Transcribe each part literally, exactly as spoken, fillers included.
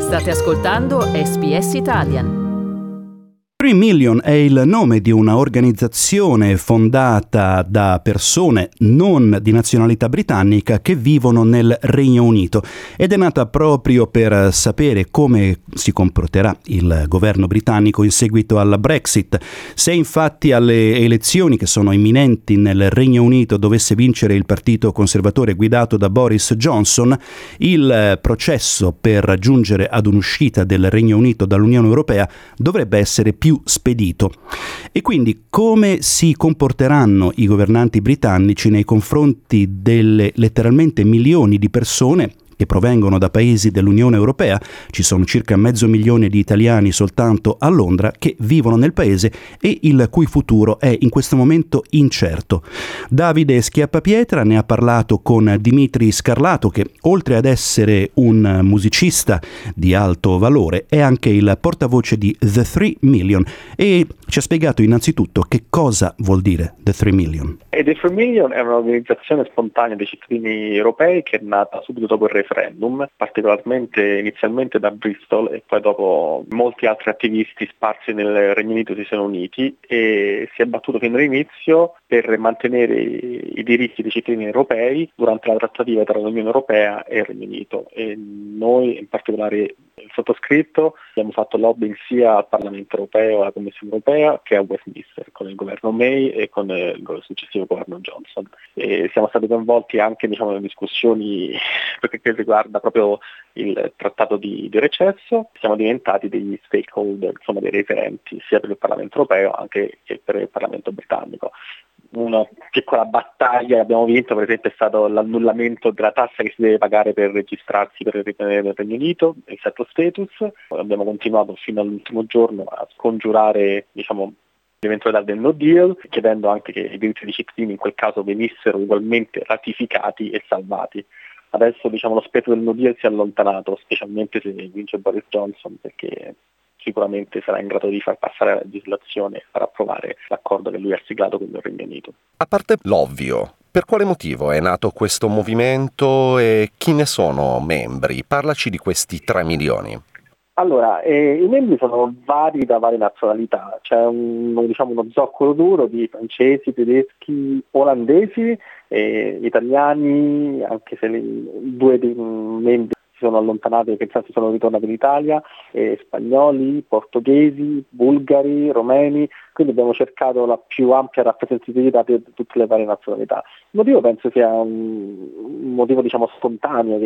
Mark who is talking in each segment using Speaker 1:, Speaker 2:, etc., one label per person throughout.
Speaker 1: State ascoltando S B S Italian.
Speaker 2: three million è il nome di una organizzazione fondata da persone non di nazionalità britannica che vivono nel Regno Unito ed è nata proprio per sapere come si comporterà il governo britannico in seguito alla Brexit. Se infatti alle elezioni che sono imminenti nel Regno Unito dovesse vincere il partito conservatore guidato da Boris Johnson, il processo per giungere ad un'uscita del Regno Unito dall'Unione Europea dovrebbe essere più spedito. E quindi come si comporteranno i governanti britannici nei confronti delle letteralmente milioni di persone che provengono da paesi dell'Unione Europea? Ci sono circa mezzo milione di italiani soltanto a Londra che vivono nel paese e il cui futuro è in questo momento incerto. Davide Schiappapietra ne ha parlato con Dimitri Scarlato, che oltre ad essere un musicista di alto valore è anche il portavoce di The three million e ci ha spiegato innanzitutto che cosa vuol dire The three million.
Speaker 3: E The three million è un'organizzazione spontanea dei cittadini europei che è nata subito dopo il referendum, particolarmente inizialmente da Bristol e poi dopo molti altri attivisti sparsi nel Regno Unito si sono uniti e si è battuto fin dall'inizio per mantenere i diritti dei cittadini europei durante la trattativa tra l'Unione Europea e il Regno Unito, e noi in particolare il sottoscritto abbiamo fatto lobbying sia al Parlamento Europeo, alla Commissione Europea che a Westminster con il governo May e con il successivo governo Johnson, e siamo stati coinvolti anche diciamo in discussioni perché che riguarda proprio il trattato di, di recesso. Siamo diventati degli stakeholder, insomma dei referenti sia per il Parlamento Europeo anche che per il Parlamento britannico. Una piccola battaglia che abbiamo vinto per esempio è stato l'annullamento della tassa che si deve pagare per registrarsi per rimanere nel Regno Unito, il settled status. Abbiamo continuato fino all'ultimo giorno a scongiurare diciamo l'eventualità del no deal, chiedendo anche che i diritti dei cittadini in quel caso venissero ugualmente ratificati e salvati. Adesso diciamo lo spettro del no deal si è allontanato, specialmente se vince Boris Johnson, perché sicuramente sarà in grado di far passare la legislazione e far approvare l'accordo che lui ha siglato con il Regno Unito.
Speaker 4: A parte l'ovvio, per quale motivo è nato questo movimento e chi ne sono membri? Parlaci di questi tre milioni.
Speaker 3: Allora, eh, i membri sono vari da varie nazionalità, c'è un, diciamo, uno zoccolo duro di francesi, tedeschi, olandesi, eh, italiani, anche se le, due dei membri si sono allontanati perché si sono ritornati in Italia, eh, spagnoli, portoghesi, bulgari, romeni, quindi abbiamo cercato la più ampia rappresentatività di tutte le varie nazionalità. Il motivo penso sia un, un motivo diciamo spontaneo,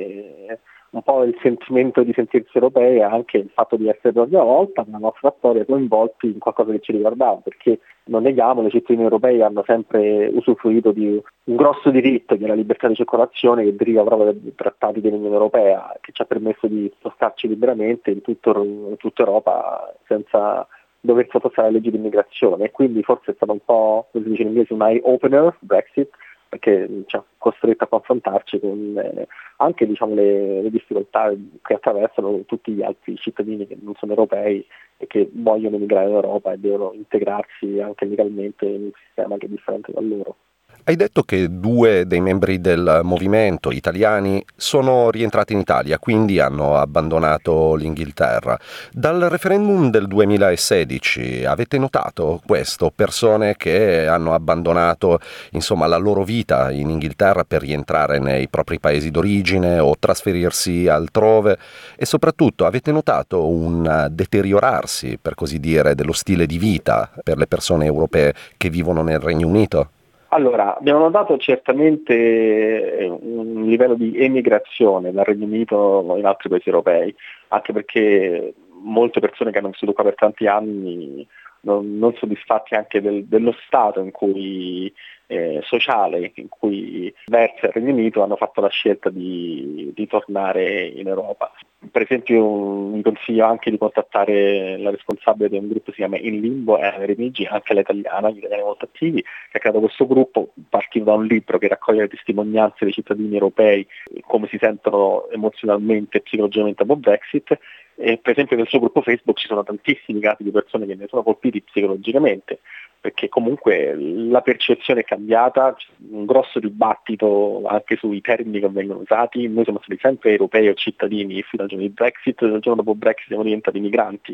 Speaker 3: che un po' il sentimento di sentirsi europei e anche il fatto di essere per la prima volta nella nostra storia coinvolti in qualcosa che ci riguardava, perché non neghiamo, i cittadini europei hanno sempre usufruito di un grosso diritto che è la libertà di circolazione, che deriva proprio dai trattati dell'Unione Europea, che ci ha permesso di spostarci liberamente in, tutto, in tutta Europa senza dover sottostare alle leggi di immigrazione, e quindi forse è stato un po', come si dice in inglese, un eye opener Brexit, perché ci ha costretto a confrontarci con eh, anche diciamo, le, le difficoltà che attraversano tutti gli altri cittadini che non sono europei e che vogliono emigrare in Europa e devono integrarsi anche legalmente in un sistema che è differente da loro.
Speaker 4: Hai detto che due dei membri del movimento italiani sono rientrati in Italia, quindi hanno abbandonato l'Inghilterra. Dal referendum del duemilasedici avete notato questo? Persone che hanno abbandonato insomma la loro vita in Inghilterra per rientrare nei propri paesi d'origine o trasferirsi altrove, e soprattutto avete notato un deteriorarsi, per così dire, dello stile di vita per le persone europee che vivono nel Regno Unito?
Speaker 3: Allora, abbiamo notato certamente un livello di emigrazione dal Regno Unito in altri paesi europei, anche perché molte persone che hanno vissuto qua per tanti anni non, non soddisfatti anche del, dello stato in cui eh, sociale in cui versa il Regno Unito hanno fatto la scelta di, di tornare in Europa. Per esempio mi consiglio anche di contattare la responsabile di un gruppo che si chiama In Limbo e Remigi, anche l'italiana, gli italiani molto attivi, che ha creato questo gruppo partito da un libro che raccoglie le testimonianze dei cittadini europei, come si sentono emozionalmente e psicologicamente dopo Brexit. E per esempio nel suo gruppo Facebook ci sono tantissimi casi di persone che ne sono colpiti psicologicamente, perché comunque la percezione è cambiata, c'è un grosso dibattito anche sui termini che vengono usati. Noi siamo stati sempre europei o cittadini fino al giorno di Brexit, il giorno dopo Brexit siamo diventati migranti.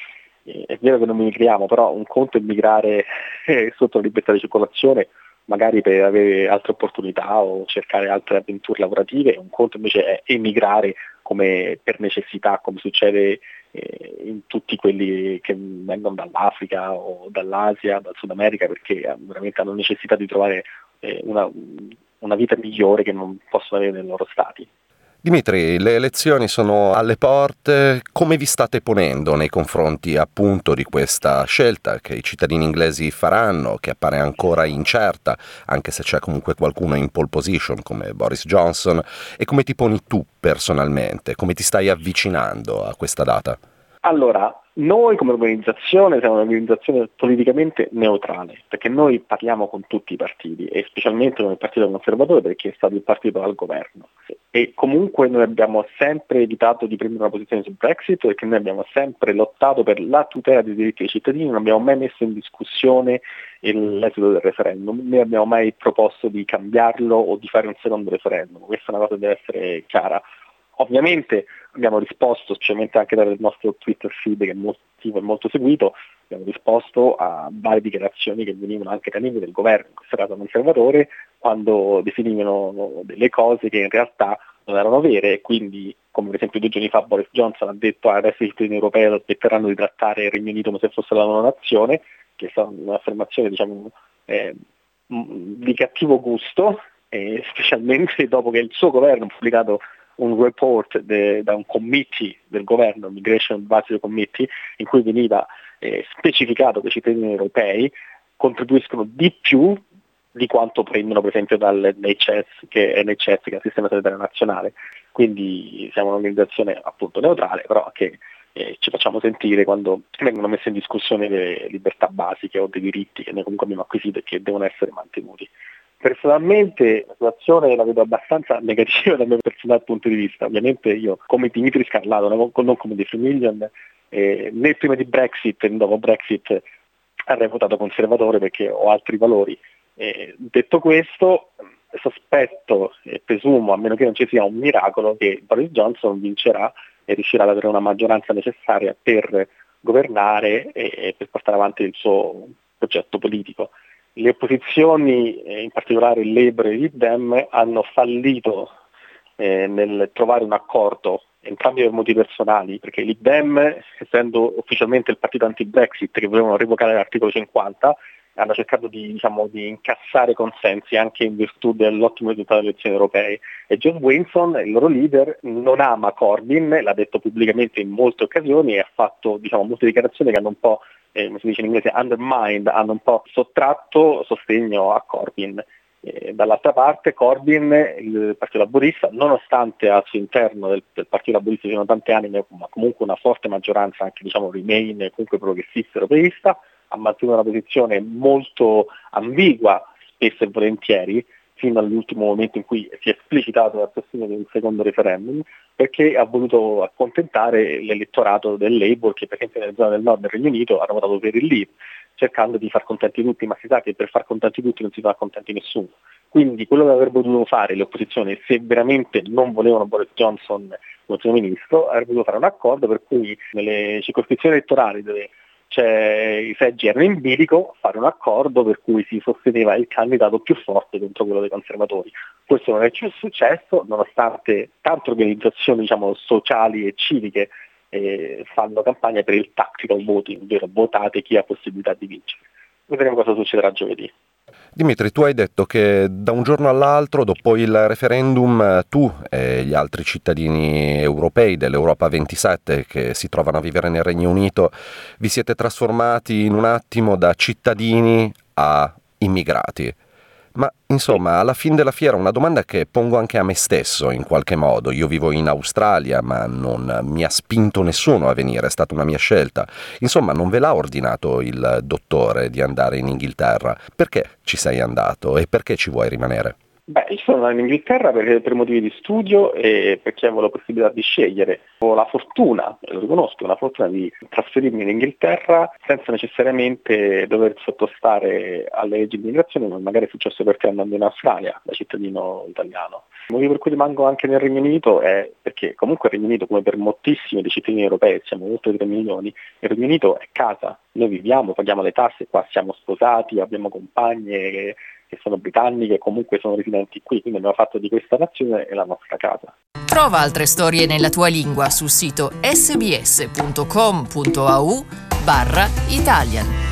Speaker 3: È vero che non migriamo, però un conto è migrare sotto la libertà di circolazione, magari per avere altre opportunità o cercare altre avventure lavorative, un conto invece è emigrare come per necessità, come succede eh, in tutti quelli che vengono dall'Africa o dall'Asia, dal Sud America, perché veramente hanno necessità di trovare eh, una, una vita migliore che non possono avere nei loro stati.
Speaker 4: Dimitri, le elezioni sono alle porte, come vi state ponendo nei confronti appunto di questa scelta che i cittadini inglesi faranno, che appare ancora incerta, anche se c'è comunque qualcuno in pole position come Boris Johnson, e come ti poni tu personalmente, come ti stai avvicinando a questa data?
Speaker 3: Allora, noi come organizzazione siamo un'organizzazione politicamente neutrale, perché noi parliamo con tutti i partiti e specialmente con il Partito Conservatore perché è stato il partito al governo. E comunque noi abbiamo sempre evitato di prendere una posizione sul Brexit perché noi abbiamo sempre lottato per la tutela dei diritti dei cittadini, non abbiamo mai messo in discussione l'esito del referendum, né abbiamo mai proposto di cambiarlo o di fare un secondo referendum. Questa è una cosa che deve essere chiara. Ovviamente abbiamo risposto, specialmente anche dal nostro Twitter feed che è molto, è molto seguito, abbiamo risposto a varie dichiarazioni che venivano anche dai membri del governo, in questo caso conservatore, quando definivano delle cose che in realtà non erano vere, e quindi, come per esempio due giorni fa Boris Johnson ha detto ah, adesso i cittadini europei aspetteranno di trattare il Regno Unito come se fosse la loro nazione, che è stata un'affermazione diciamo eh, di cattivo gusto, eh, specialmente dopo che il suo governo ha pubblicato un report de, da un committee del governo, Migration Advisory Committee, in cui veniva eh, specificato che i cittadini europei contribuiscono di più di quanto prendono per esempio dall'N H S, che è N H S, che è il Sistema Sanitario Nazionale. Quindi siamo un'organizzazione appunto neutrale, però che eh, ci facciamo sentire quando vengono messe in discussione le libertà basiche o dei diritti che noi comunque abbiamo acquisito e che devono essere mantenuti. Personalmente la situazione la vedo abbastanza negativa dal mio personale punto di vista. Ovviamente io come Dimitri Scarlato, non come The Free Million, eh, né prima di Brexit né dopo Brexit avrei votato conservatore perché ho altri valori. Eh, detto questo, sospetto e presumo, a meno che non ci sia un miracolo, che Boris Johnson vincerà e riuscirà ad avere una maggioranza necessaria per governare e, e per portare avanti il suo progetto politico. Le opposizioni, in particolare il Labour e il Lib Dem, hanno fallito eh, nel trovare un accordo, entrambi per motivi personali, perché i Lib Dem, essendo ufficialmente il partito anti-Brexit che volevano revocare l'articolo cinquanta, hanno cercato di, diciamo, di incassare consensi anche in virtù dell'ottimo risultato delle elezioni europee. E John Wilson, il loro leader, non ama Corbyn, l'ha detto pubblicamente in molte occasioni e ha fatto diciamo, molte dichiarazioni che hanno un po', eh, come si dice in inglese, undermined, hanno un po' sottratto sostegno a Corbyn. Eh, dall'altra parte Corbyn, il partito laburista, nonostante al suo interno del, del partito laburista ci sono tante anime, ma comunque una forte maggioranza anche diciamo Remain, comunque progressista europeista, ha mantenuto una posizione molto ambigua spesso e volentieri fino all'ultimo momento in cui si è esplicitato al sostegno di un secondo referendum, perché ha voluto accontentare l'elettorato del Labour che per esempio nelle zone del nord del Regno Unito hanno votato per il Leave, cercando di far contenti tutti, ma si sa che per far contenti tutti non si fa contenti nessuno. Quindi quello che avrebbero dovuto fare le opposizioni, se veramente non volevano Boris Johnson come primo ministro, avrebbero dovuto fare un accordo per cui nelle circoscrizioni elettorali dove c'è, i seggi erano in bilico, fare un accordo per cui si sosteneva il candidato più forte contro quello dei conservatori. Questo non è più successo, nonostante tante organizzazioni diciamo, sociali e civiche eh, fanno campagna per il tactical voting, ovvero votate chi ha possibilità di vincere. Vedremo cosa succederà giovedì.
Speaker 4: Dimitri, tu hai detto che da un giorno all'altro, dopo il referendum, tu e gli altri cittadini europei dell'Europa ventisette che si trovano a vivere nel Regno Unito vi siete trasformati in un attimo da cittadini a immigrati. Ma insomma, alla fine della fiera una domanda che pongo anche a me stesso in qualche modo. Io vivo in Australia, ma non mi ha spinto nessuno a venire, è stata una mia scelta. Insomma, non ve l'ha ordinato il dottore di andare in Inghilterra. Perché ci sei andato e perché ci vuoi rimanere?
Speaker 3: Beh, io sono in Inghilterra per, per motivi di studio e perché avevo la possibilità di scegliere. Ho la fortuna, e lo riconosco, la fortuna di trasferirmi in Inghilterra senza necessariamente dover sottostare alle leggi di immigrazione, come magari è successo per te andando in Australia da cittadino italiano. Il motivo per cui rimango anche nel Regno Unito è perché comunque il Regno Unito, come per moltissimi dei cittadini europei, siamo oltre tre milioni, il Regno Unito è casa. Noi viviamo, paghiamo le tasse qua, siamo sposati, abbiamo compagne che, che sono britanniche, comunque sono residenti qui, quindi abbiamo fatto di questa nazione la nostra casa.
Speaker 1: Trova altre storie nella tua lingua sul sito sbs punto com punto a u barra Italian.